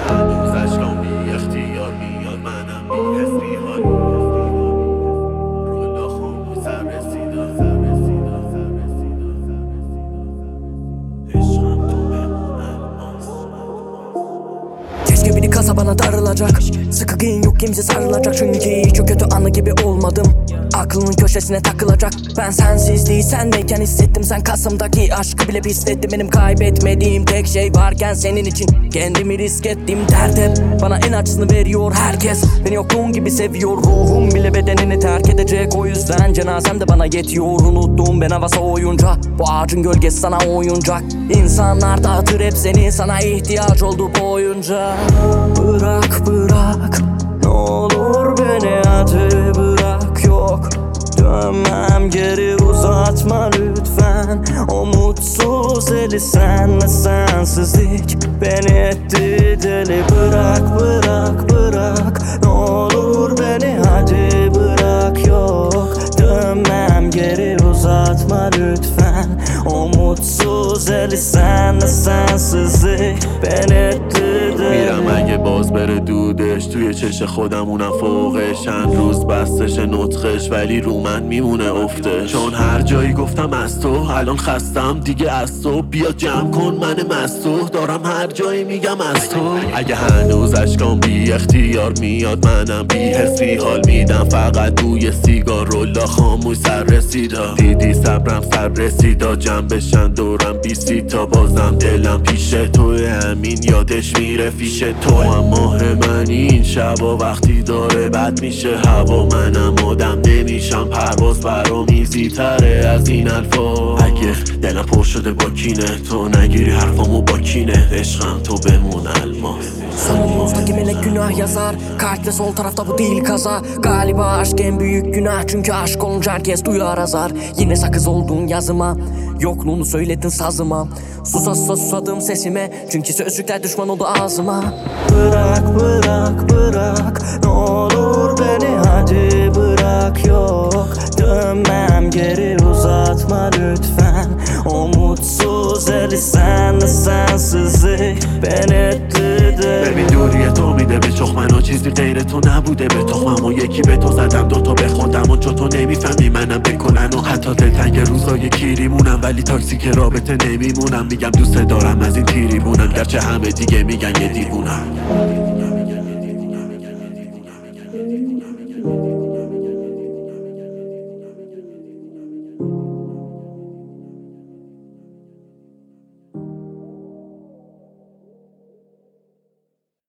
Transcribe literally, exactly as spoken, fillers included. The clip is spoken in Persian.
هنوز اشکام بی اختیار میاد منم بی حس بی حال رولا خاموش سر رسیدا سر رسیدا سر رسیدا عشقم تو بمونم Keşke biri kasa bana darılacak. Sıkı giyin yok kimse sarılacak. Çünkü hiç o kötü anı gibi olmadım. Aklının köşesine takılacak. Ben sensizliği sendeyken hissettim. Sen Kasım'daki aşkı bile pislettin. Benim kaybetmediğim tek şey varken senin için kendimi risk ettim. Dert hep bana en acısını veriyor herkes. Beni yokluğun gibi seviyor. Ruhum bile bedenini terk edecek. O yüzden cenazem de bana yetiyor. Unuttum ben havası oyunca. Bu ağacın gölgesi sana oyuncak. İnsanlar dağıtır hep seni. Sana ihtiyaç oldu boyunca. Bırak bırak, ne olur beni hadi bırak. Yok dönmem geri, uzatma lütfen. O mutsuz eli senle sensizlik beni etti deli. Bırak bırak bırak, ne olur beni hadi bırak. Yok dönmem geri, uzatma lütfen. O mutsuz eli senle sensizlik beni etti deli. میرم اگه باز بره دودش توی چش خودمونم فوقش. چند روز بستش نطخش ولی رو من میمونه افتش. چون هر جایی گفتم از تو الان خستم دیگه از تو. بیا جمع کن من مستو دارم هر جایی میگم از تو. اگه هنوز اشکام بی اختیار میاد منم بی حس بی حال میدم فقط بوی سیگار رولا خاموش سر رسیدا. دیدی صبرم سر رسیدا جمع بشن دورم بیستی تا بازم دلم پیش توی همین یادش میره فیش تو. هم مهر منی این شبا وقتی داره بد میشه هوا. منم آدم نمیشم پرواز برام ایزی تره از این الفا. اگه دلم پر شده با کینه تو نگیری حرفامو با کینه. عشقم تو بمون الماس. Sonumuzdaki melek günah yazar. Kalple sol tarafta bu değil kaza. Galiba aşk en büyük günah. Çünkü aşk olunca herkes duyar azar. Yine sakız oldun yazıma, yokluğunu söyledin sazıma. Susa susa susadım sesime. Çünkü sözcükler düşman oldu ağzıma. Bırak bırak bırak, ne olur beni hadi bırak. Yok dönmem geri, uzatma lütfen. O mutsuz eli senle sensizlik beni etti deli. ببین دوری تو میده به چخ منو چیزی غیر تو نبوده به تخمم و یکی به تو زدم دوتا به خودم و چو تو نمیفهمی منم بکنن و حتی دلتنگ روزای کیریمونم ولی تاکسی که رابطه نمیمونم. میگم دوست دارم از این تیریمونم گرچه همه دیگه میگن یه دیوونم.